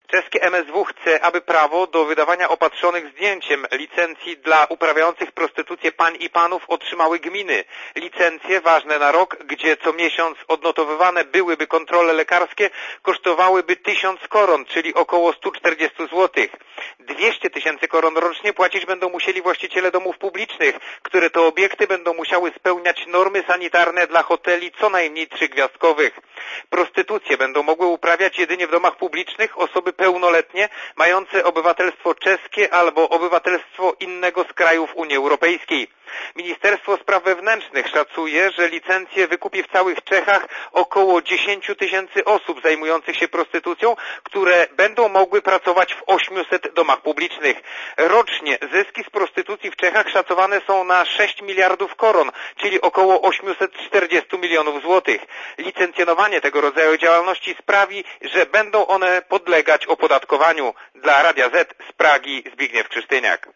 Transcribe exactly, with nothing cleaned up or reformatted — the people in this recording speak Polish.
Czeskie M S W chce, aby prawo do wydawania opatrzonych zdjęciem licencji dla uprawiających prostytucję pań i panów otrzymały gminy. Licencje ważne na rok, gdzie co miesiąc odnotowywane byłyby kontrole lekarskie, kosztowałyby tysiąc koron, czyli około sto czterdzieści złotych. dwieście tysięcy koron rocznie płacić będą musieli właściciele domów publicznych, które to obiekty będą musiały spełniać normy sanitarne dla hoteli co najmniej trzygwiazdkowych. Prostytucję będą mogły uprawiać jedynie w domach publicznych osoby pełnoletnie, mające obywatelstwo czeskie albo obywatelstwo innego z krajów Unii Europejskiej. Ministerstwo Spraw Wewnętrznych szacuje, że licencję wykupi w całych Czechach około dziesięć tysięcy osób zajmujących się prostytucją, które będą mogły pracować w ośmiuset domach publicznych. Rocznie zyski z prostytucji w Czechach szacowane są na sześć miliardów koron, czyli około osiemset czterdzieści milionów złotych. Licencjonowanie tego rodzaju działalności sprawi, że będą one podlegać opodatkowaniu. Dla Radia Z z Pragi Zbigniew Krzysztyniak.